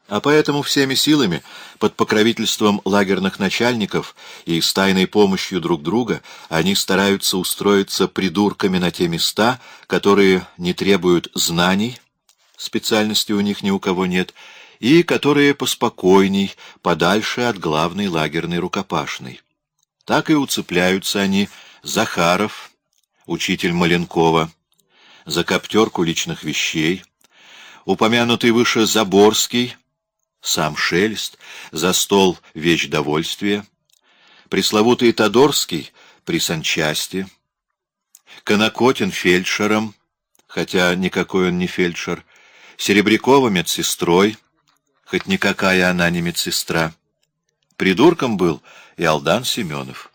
А поэтому всеми силами, под покровительством лагерных начальников и с тайной помощью друг друга, они стараются устроиться придурками на те места, которые не требуют знаний, специальности у них ни у кого нет, и которые поспокойней, подальше от главной лагерной рукопашной. Так и уцепляются они Захаров, учитель Маленкова, за коптерку личных вещей, упомянутый выше Заборский, сам Шелест, за стол вещдовольствия, пресловутый Тодорский при санчасти, Конокотин фельдшером, хотя никакой он не фельдшер, Серебрякова медсестрой, хоть никакая она не медсестра. Придурком был и Алдан Семенов.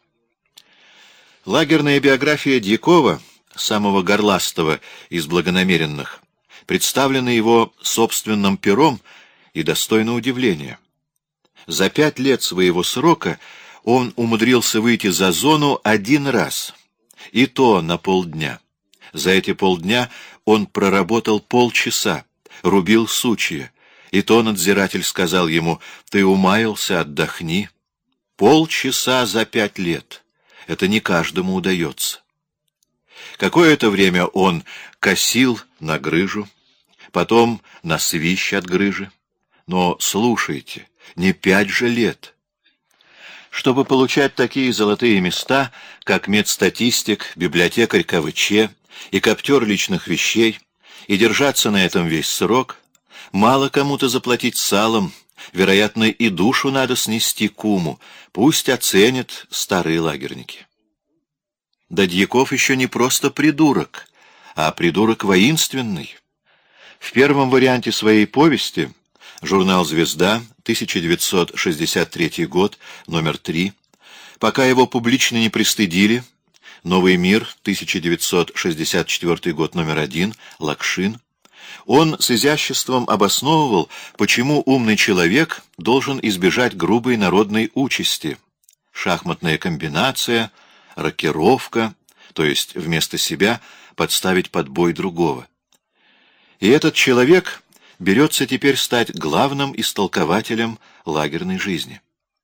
Лагерная биография Дьякова, самого горластого из благонамеренных, представлена его собственным пером и достойно удивления. За 5 лет своего срока он умудрился выйти за зону 1 раз, и то на полдня. За эти полдня он проработал полчаса, рубил сучья, и то надзиратель сказал ему: «Ты умаялся, отдохни». Полчаса за 5 лет. Это не каждому удается. Какое-то время он косил на грыжу, потом на свищ от грыжи. Но слушайте, не 5 же лет. Чтобы получать такие золотые места, как медстатистик, библиотекарь КВЧ и коптер личных вещей, и держаться на этом весь срок, мало кому-то заплатить салом, вероятно, и душу надо снести куму, пусть оценят старые лагерники. Да Дьяков еще не просто придурок, а придурок воинственный. В первом варианте своей повести, журнал «Звезда», 1963 год, номер 3, пока его публично не пристыдили, «Новый мир», 1964 год, номер 1, Лакшин, он с изяществом обосновывал, почему умный человек должен избежать грубой народной участи. Шахматная комбинация, рокировка, то есть вместо себя подставить под бой другого. И этот человек берется теперь стать главным истолкователем лагерной жизни.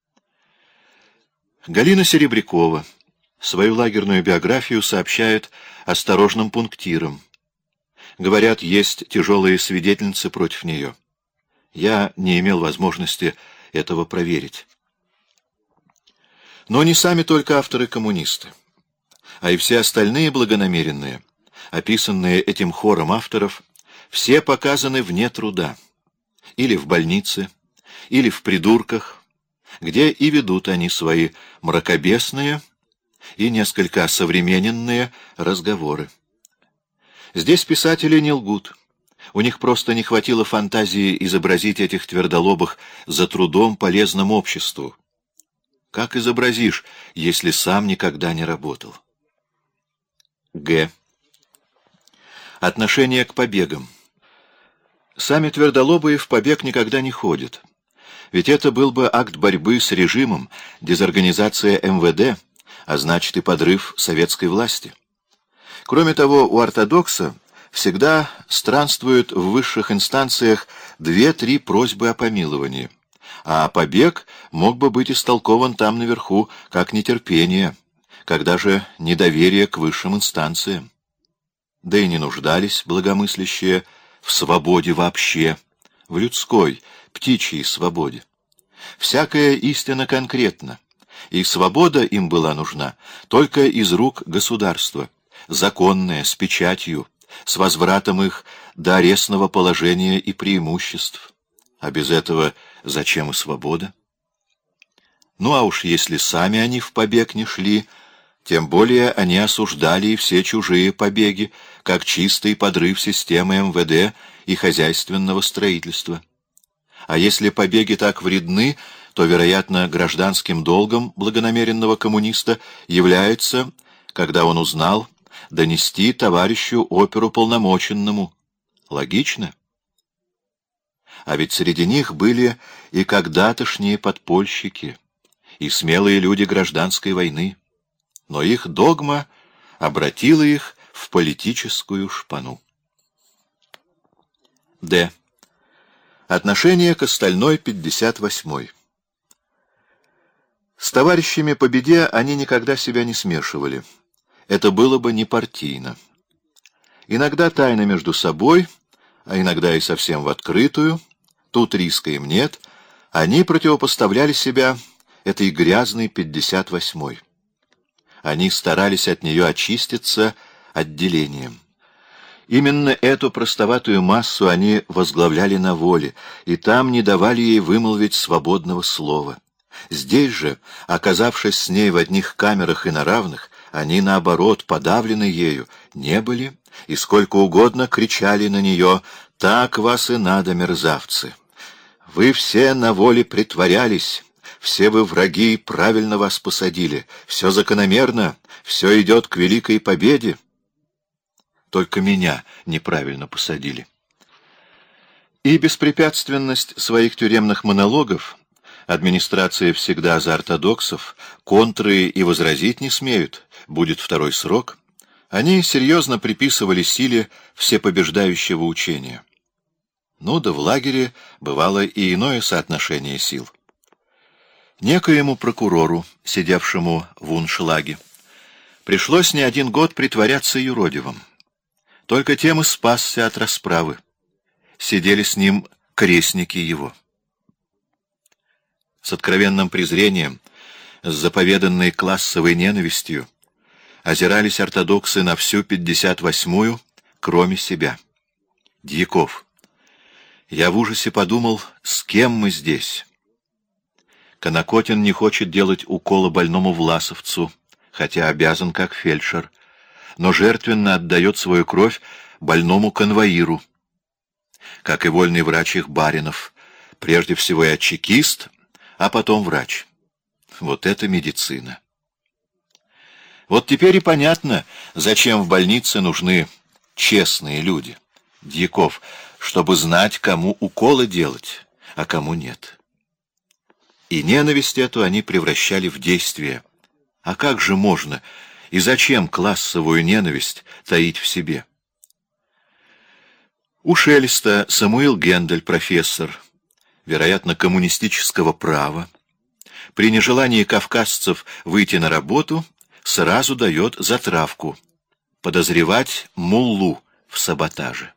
Галина Серебрякова свою лагерную биографию сообщает осторожным пунктиром. Говорят, есть тяжелые свидетельницы против нее. Я не имел возможности этого проверить. Но не сами только авторы-коммунисты, а и все остальные благонамеренные, описанные этим хором авторов, все показаны вне труда, или в больнице, или в придурках, где и ведут они свои мракобесные и несколько осовремененные разговоры. Здесь писатели не лгут. У них просто не хватило фантазии изобразить этих твердолобых за трудом полезным обществу. Как изобразишь, если сам никогда не работал? Г. Отношение к побегам. Сами твердолобые в побег никогда не ходят. Ведь это был бы акт борьбы с режимом, дезорганизация МВД, а значит и подрыв советской власти. Кроме того, у ортодокса всегда странствуют в высших инстанциях 2-3 просьбы о помиловании, а побег мог бы быть истолкован там наверху как нетерпение, когда же недоверие к высшим инстанциям. Да и не нуждались благомыслящие в свободе вообще, в людской, птичьей свободе. Всякая истина конкретна, и свобода им была нужна только из рук государства, законная, с печатью, с возвратом их до арестного положения и преимуществ. А без этого зачем и свобода? Ну а уж если сами они в побег не шли, тем более они осуждали и все чужие побеги, как чистый подрыв системы МВД и хозяйственного строительства. А если побеги так вредны, то, вероятно, гражданским долгом благонамеренного коммуниста является, когда он узнал, донести товарищу оперуполномоченному. Логично? А ведь среди них были и когда-тошние подпольщики, и смелые люди гражданской войны. Но их догма обратила их в политическую шпану. Д. Отношение к остальной 58-й. С товарищами по беде они никогда себя не смешивали. Это было бы непартийно. Иногда тайно между собой, а иногда и совсем в открытую, тут риска им нет, они противопоставляли себя этой грязной 58-й. Они старались от нее очиститься отделением. Именно эту простоватую массу они возглавляли на воле, и там не давали ей вымолвить свободного слова. Здесь же, оказавшись с ней в одних камерах и на равных, они, наоборот, подавлены ею, не были, и сколько угодно кричали на нее: «Так вас и надо, мерзавцы! Вы все на воле притворялись, все вы враги, и правильно вас посадили, все закономерно, все идет к великой победе. Только меня неправильно посадили». И беспрепятственность своих тюремных монологов администрация всегда за ортодоксов, контры и возразить не смеют, будет второй срок. Они серьезно приписывали силе всепобеждающего учения. Ну да в лагере бывало и иное соотношение сил. Некоему прокурору, сидевшему в уншлаге, пришлось не один год притворяться юродивым. Только тем и спасся от расправы. Сидели с ним крестники его. С откровенным презрением, с заповеданной классовой ненавистью озирались ортодоксы на всю 58-ю, кроме себя. Дьяков. Я в ужасе подумал, с кем мы здесь. Конокотин не хочет делать укола больному власовцу, хотя обязан как фельдшер, но жертвенно отдает свою кровь больному конвоиру. Как и вольный врач их баринов, прежде всего я чекист, а потом врач. Вот это медицина. Вот теперь и понятно, зачем в больнице нужны честные люди, Дьяков, чтобы знать, кому уколы делать, а кому нет. И ненависть эту они превращали в действие. А как же можно и зачем классовую ненависть таить в себе? У Шелеста Самуил Гендель, профессор, вероятно, коммунистического права, при нежелании кавказцев выйти на работу сразу дает затравку — подозревать муллу в саботаже.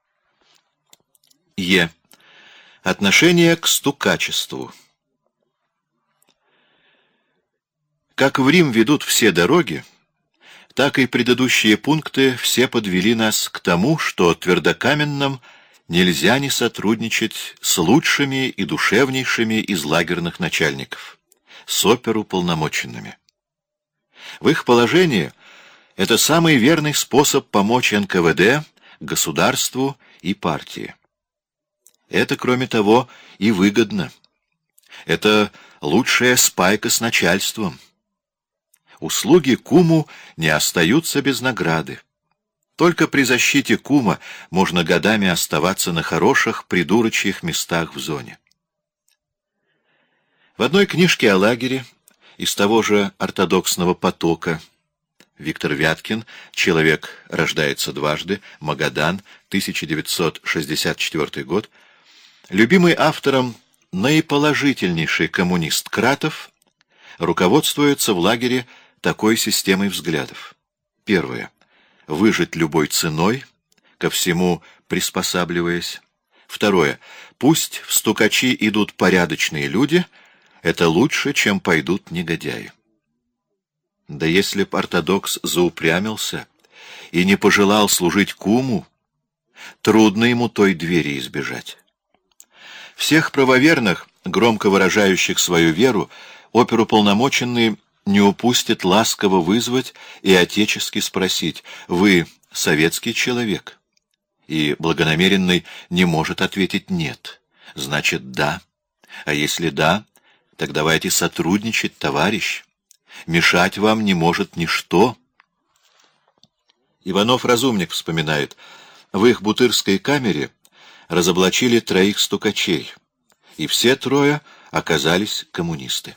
Е. Отношение к стукачеству. Как в Рим ведут все дороги, так и предыдущие пункты все подвели нас к тому, что твердокаменным нельзя не сотрудничать с лучшими и душевнейшими из лагерных начальников, с оперуполномоченными. В их положении это самый верный способ помочь НКВД, государству и партии. Это, кроме того, и выгодно. Это лучшая спайка с начальством. Услуги куму не остаются без награды. Только при защите кума можно годами оставаться на хороших придурочьих местах в зоне. В одной книжке о лагере из того же ортодоксного потока Виктор Вяткин «Человек рождается дважды», Магадан, 1964 год, любимый автором наиположительнейший коммунист Кратов руководствуется в лагере такой системой взглядов. Первое. Выжить любой ценой, ко всему приспосабливаясь. Второе. Пусть в стукачи идут порядочные люди, это лучше, чем пойдут негодяи. Да если б ортодокс заупрямился и не пожелал служить куму, трудно ему той двери избежать. Всех правоверных, громко выражающих свою веру, оперуполномоченный не упустит ласково вызвать и отечески спросить: «Вы советский человек?» И благонамеренный не может ответить «нет». Значит, «да». А если «да», так давайте сотрудничать, товарищ. Мешать вам не может ничто. Иванов-Разумник вспоминает: в их бутырской камере разоблачили 3 стукачей, и все 3 оказались коммунисты.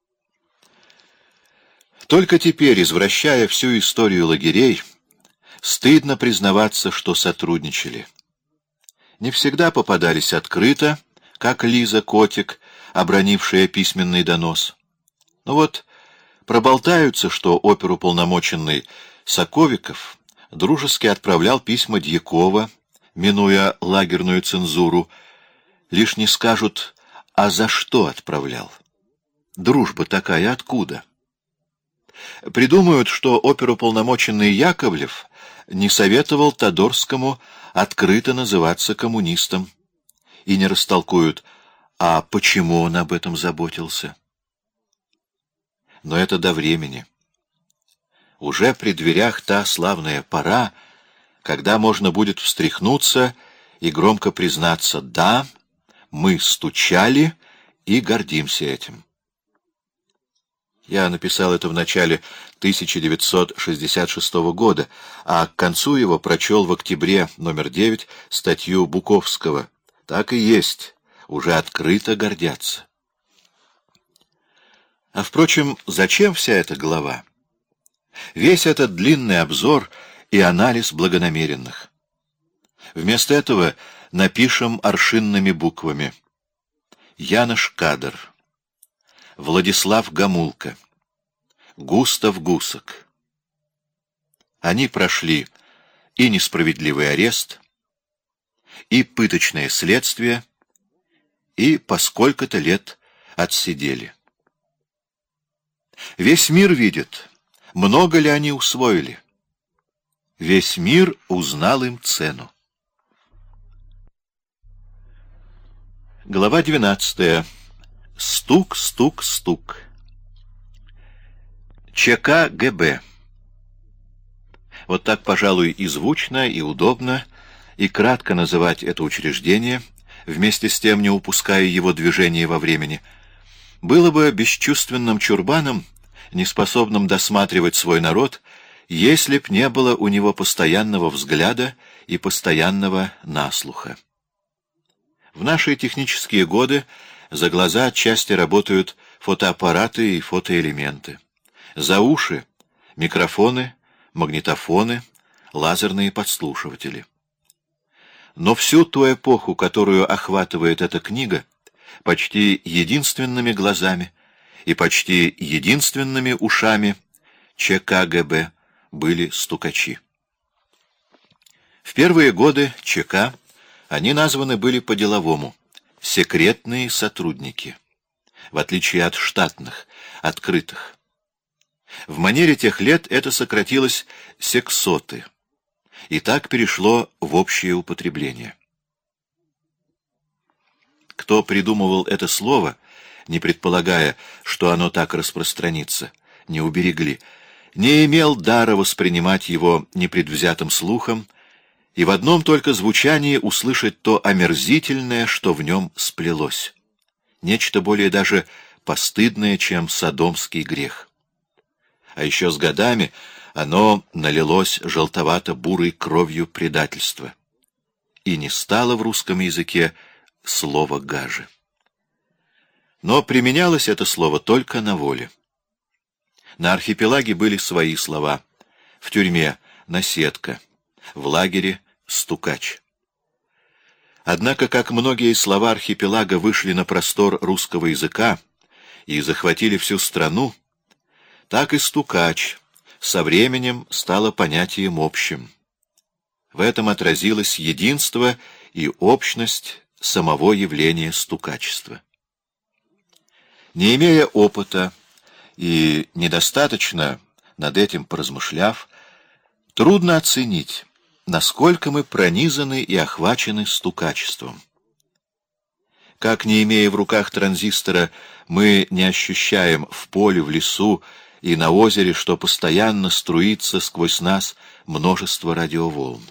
Только теперь, извращая всю историю лагерей, стыдно признаваться, что сотрудничали. Не всегда попадались открыто, как Лиза Котик, обронившая письменный донос. Но вот проболтаются, что оперуполномоченный Соковиков дружески отправлял письма Дьякова, минуя лагерную цензуру, лишь не скажут, а за что отправлял. Дружба такая откуда? Придумают, что оперуполномоченный Яковлев не советовал Тодорскому открыто называться коммунистом, и не растолкуют, а почему он об этом заботился. Но это до времени. Уже при дверях та славная пора, когда можно будет встряхнуться и громко признаться: да, мы стучали и гордимся этим. Я написал это в начале 1966 года, а к концу его прочел в октябре номер 9 статью Буковского. Так и есть, уже открыто гордятся. А впрочем, зачем вся эта глава? Весь этот длинный обзор и анализ благонамеренных. Вместо этого напишем аршинными буквами: Янош Кадр, Владислав Гомулка, Густав Гусак. Они прошли и несправедливый арест, и пыточное следствие, и по сколько-то лет отсидели. Весь мир видит, много ли они усвоили. Весь мир узнал им цену. Глава 12. Стук, стук, стук. ЧК ГБ. Вот так, пожалуй, и звучно, и удобно, и кратко называть это учреждение, вместе с тем не упуская его движения во времени, было бы бесчувственным чурбаном, неспособным досматривать свой народ, если б не было у него постоянного взгляда и постоянного наслуха. В наши технические годы за глаза отчасти работают фотоаппараты и фотоэлементы. За уши — микрофоны, магнитофоны, лазерные подслушиватели. Но всю ту эпоху, которую охватывает эта книга, почти единственными глазами и почти единственными ушами ЧК ГБ были стукачи. В первые годы ЧК они названы были по-деловому — секретные сотрудники, в отличие от штатных, открытых. В манере тех лет это сократилось сексоты, и так перешло в общее употребление. Кто придумывал это слово, не предполагая, что оно так распространится, не уберегли, не имел дара воспринимать его непредвзятым слухом и в одном только звучании услышать то омерзительное, что в нем сплелось. Нечто более даже постыдное, чем содомский грех. А еще с годами оно налилось желтовато-бурой кровью предательства. И не стало в русском языке слова «гажи». Но применялось это слово только на воле. На архипелаге были свои слова. В тюрьме — наседка, в лагере — стукач. Однако, как многие слова архипелага вышли на простор русского языка и захватили всю страну, так и стукач со временем стало понятием общим. В этом отразилось единство и общность самого явления стукачества. Не имея опыта и недостаточно над этим поразмышляв, трудно оценить, насколько мы пронизаны и охвачены стукачеством. Как, не имея в руках транзистора, мы не ощущаем в поле, в лесу и на озере, что постоянно струится сквозь нас множество радиоволн.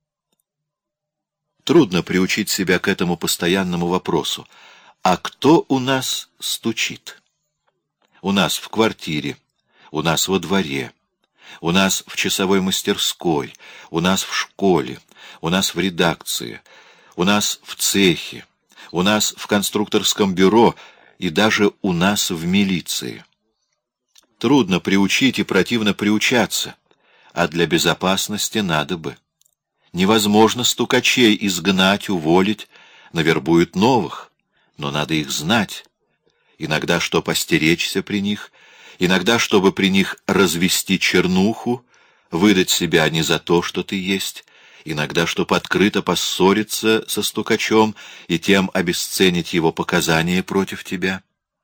Трудно приучить себя к этому постоянному вопросу: а кто у нас стучит? У нас в квартире, у нас во дворе, у нас в часовой мастерской, у нас в школе, у нас в редакции, у нас в цехе, у нас в конструкторском бюро и даже у нас в милиции. Трудно приучить и противно приучаться, а для безопасности надо бы. Невозможно стукачей изгнать, уволить, навербуют новых, но надо их знать. Иногда, чтоб остеречься при них, иногда, чтобы при них развести чернуху, выдать себя не за то, что ты есть, иногда, чтоб открыто поссориться со стукачом и тем обесценить его показания против тебя.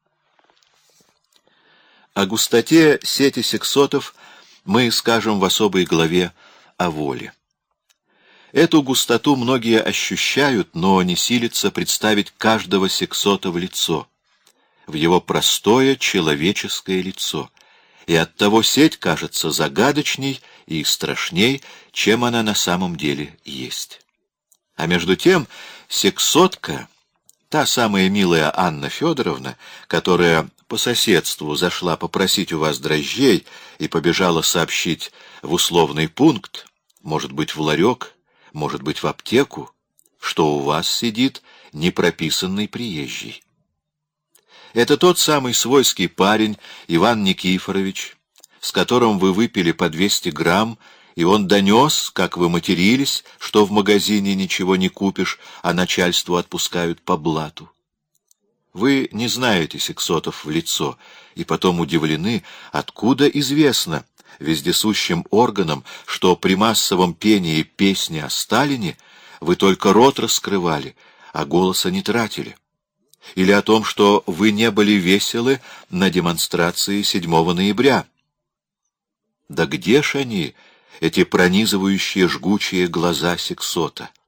О густоте сети сексотов мы скажем в особой главе о воле. Эту густоту многие ощущают, но не силятся представить каждого сексота в лицо, в его простое человеческое лицо, и оттого сеть кажется загадочней и страшней, чем она на самом деле есть. А между тем сексотка, та самая милая Анна Федоровна, которая по соседству зашла попросить у вас дрожжей и побежала сообщить в условный пункт, может быть, в ларек, может быть, в аптеку, что у вас сидит непрописанный приезжий. Это тот самый свойский парень Иван Никифорович, с которым вы выпили по 200 грамм, и он донес, как вы матерились, что в магазине ничего не купишь, а начальству отпускают по блату. Вы не знаете сексотов в лицо, и потом удивлены, откуда известно вездесущим органам, что при массовом пении песни о Сталине вы только рот раскрывали, а голоса не тратили. Или о том, что вы не были веселы на демонстрации 7 ноября. Да где ж они, эти пронизывающие жгучие глаза сексота?